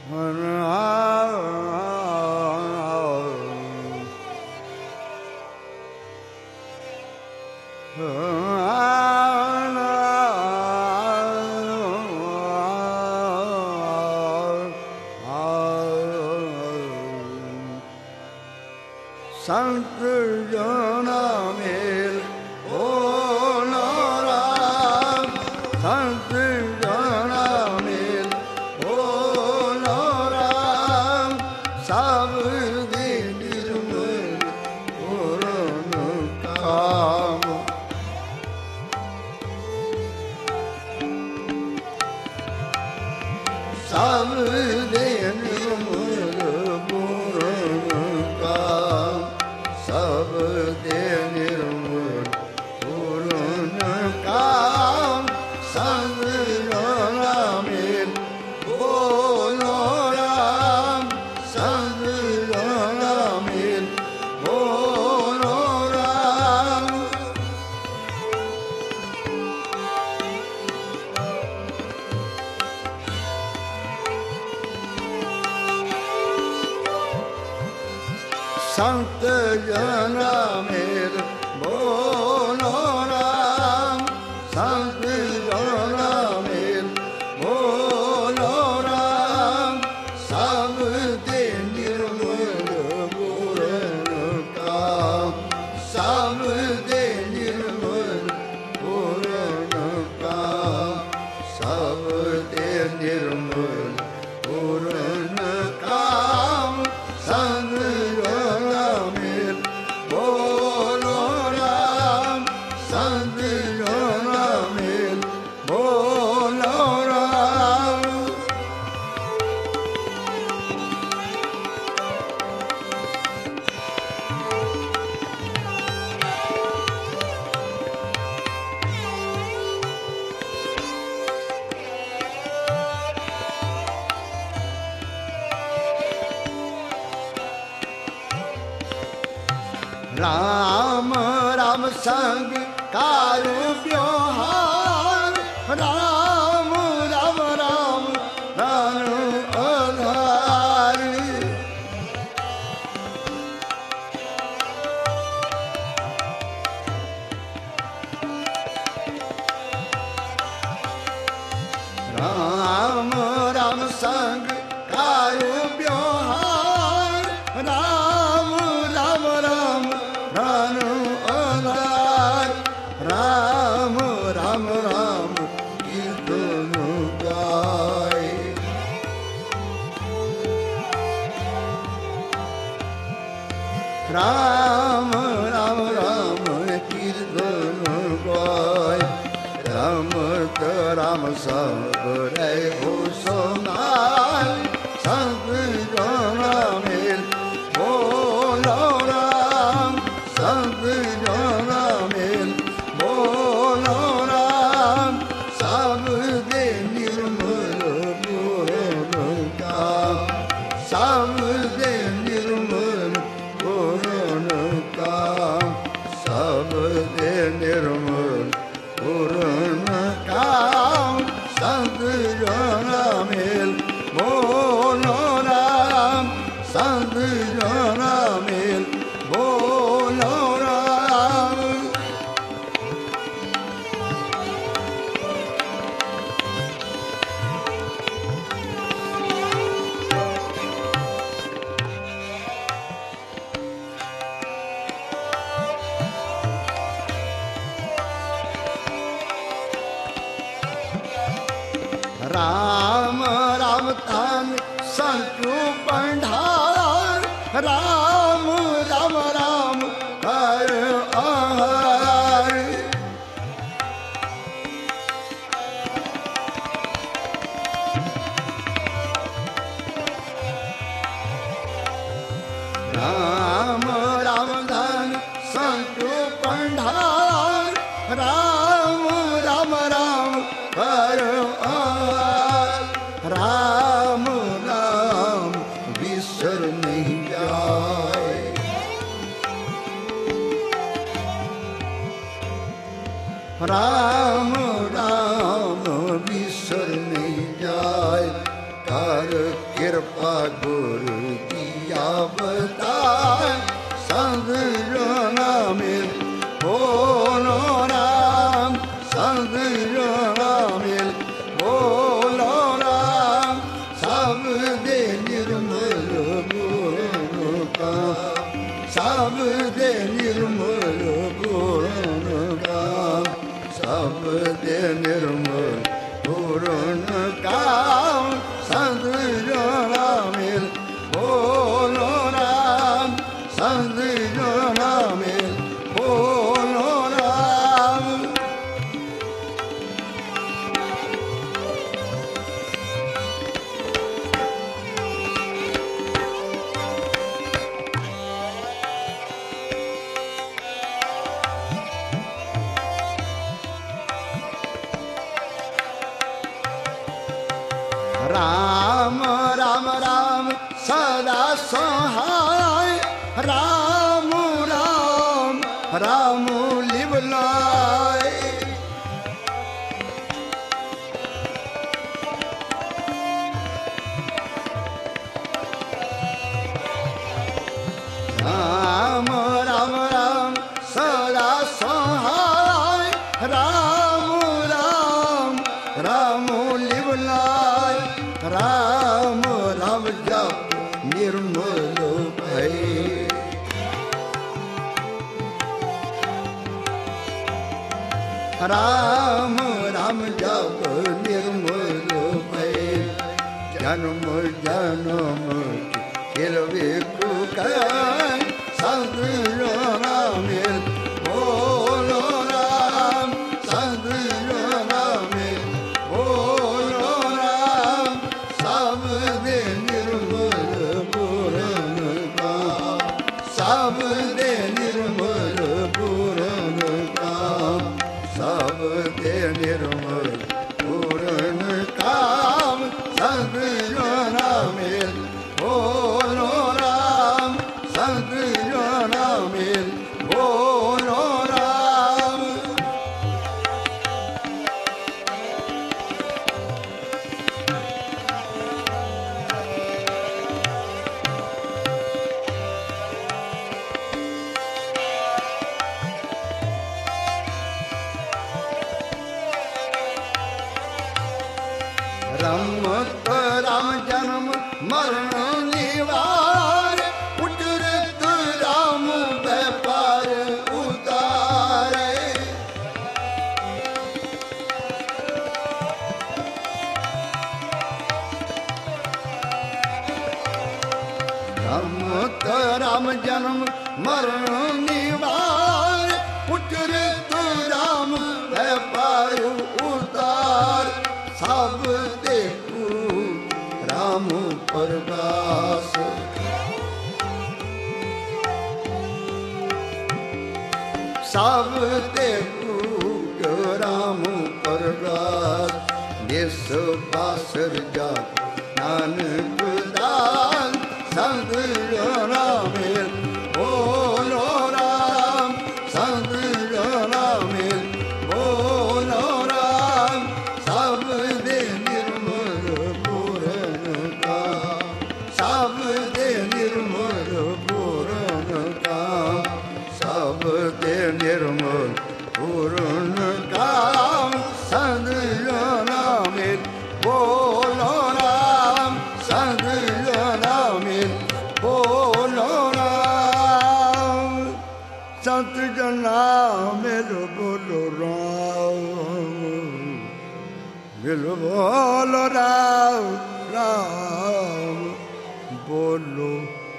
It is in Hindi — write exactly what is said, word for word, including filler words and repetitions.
संत जना मेल बोलो राम, संत जना मेल बोलो राम, सब दे निर्मल पूर्ण काम। सब दे निर्मल पूर्ण काम, सब दे निर्मल पूर्ण काम। संत जना मेल बोलो राम, संत जना मेल बोलो राम। संत जना मेल बोलो राम, संत जना मेल बोलो राम, सब दे निर्मल पूर्ण काम, सब दे निर्मल पूर्ण काम, सब दे निर्मल पूर्ण काम। संत जना मेल बोलो राम, संत जना मेल बोलो राम। राम राम संग कायो व्यवहार, राम राम राम राम आधार। राम राम संग कायो व्यवहार, राम राम राम राम आधार। राम राम राम कीर्तन गाए, राम राम राम कीर्तन गाए। राम त राम सब रहो समाय, संत जना मेल बोलो राम, संत जना मेल बोलो राम, सब दे निर्मल पूर्ण काम, सब दे निर्मल पूर्ण काम, सब दे निर्मल पूर्ण काम। संत जना मेल बोलो राम, संत जना मेल बोलो राम। राम राम तान संतु पंडार, राम राम राम हर आहार। राम राम धन संतु पंडार, राम राम राम हर आहार। राम राम कृपा गुरु दिया बताए संग जना मिल बोलो राम संग जना मिल बोलो राम सब दे निर्मल गुण का सब दे निर्मल गुण का सब दे निर्मल गुण का संग जना मिल बोलो राम संग जना मिल बोलो राम राम राम राम सदा सहाय राम राम राम लिवलाय राम राम राम सदा सहाय राम राम राम लिवलाय राम राम जप निर्मल भय राम राम जप निर्मल भय जन्म जन्म किलवे कुकाय संग जना मिल बोलो राम संग जना मिल बोलो राम सब दे निर्मल पूरन का सब दे निर्मल पूरन का सब दे निर्मल पूरन काम संग जना मिल बोलो राम संग जना मिल बोलो राम रमत राम जन्म मरण निवार उतरत राम व्यापार उतारे रमत राम जन्म मरण निवार उतरत राम व्यापार उतार सब देखू राम प्रकाश सब देखू राम प्रकाश निस बासर जा नानक दास संग जना मिल बोलो राम संग जना मिल बोलो राम सब दे निर्मल पूरन का सब दे निर्मल पूरन का सब दे निर्मल पूरन का संग जना मिल बोलो राम संग जना मिल बोलो राम संत जना मिल बोलो राम मिल बोलो राम राम बोलो